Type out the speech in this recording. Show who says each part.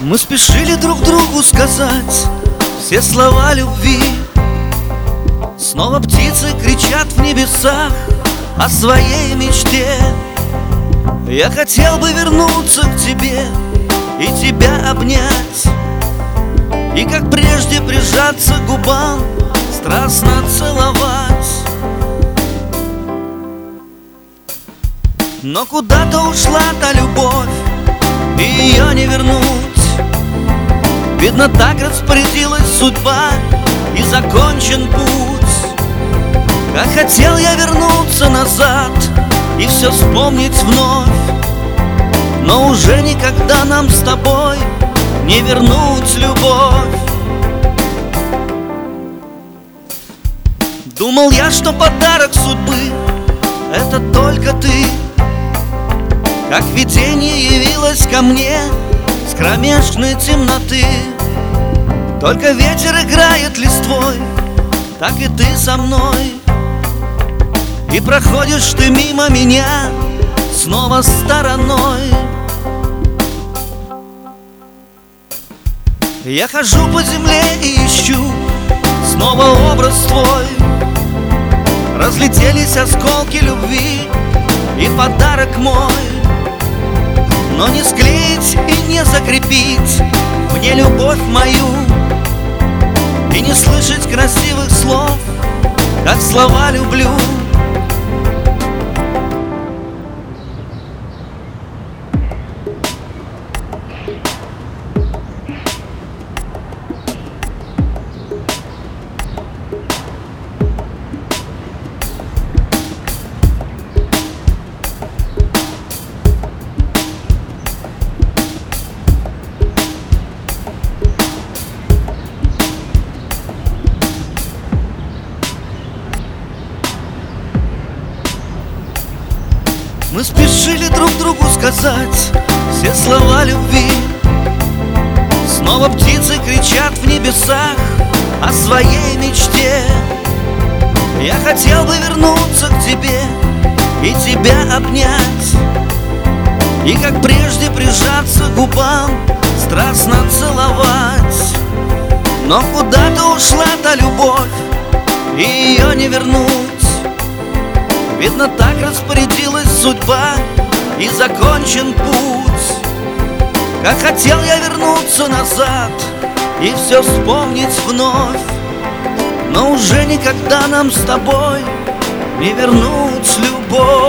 Speaker 1: Мы спешили друг другу сказать все слова любви. Снова птицы кричат в небесах о своей мечте. Я хотел бы вернуться к тебе и тебя обнять, и как прежде прижаться к губам, страстно целовать. Но куда-то ушла та любовь, и ее не вернуть. Видно, так распорядилась судьба, и закончен путь. Как хотел я вернуться назад и все вспомнить вновь, но уже никогда нам с тобой не вернуть любовь. Думал я, что подарок судьбы — это только ты, как видение явилось ко мне с кромешной темноты. Только ветер играет листвой, так и ты со мной, и проходишь ты мимо меня снова стороной. Я хожу по земле и ищу снова образ твой. Разлетелись осколки любви и подарок мой, но не склеить и не закрепить мне любовь мою, и не слышать красивых слов, как слова люблю. Мы спешили друг другу сказать все слова любви. Снова птицы кричат в небесах о своей мечте. Я хотел бы вернуться к тебе и тебя обнять, и как прежде прижаться к губам, страстно целовать. Но куда-то ушла та любовь, и ее не вернуть. Видно, так распорядилась судьба, и закончен путь. Как хотел я вернуться назад и все вспомнить вновь, но уже никогда нам с тобой не вернуть любовь.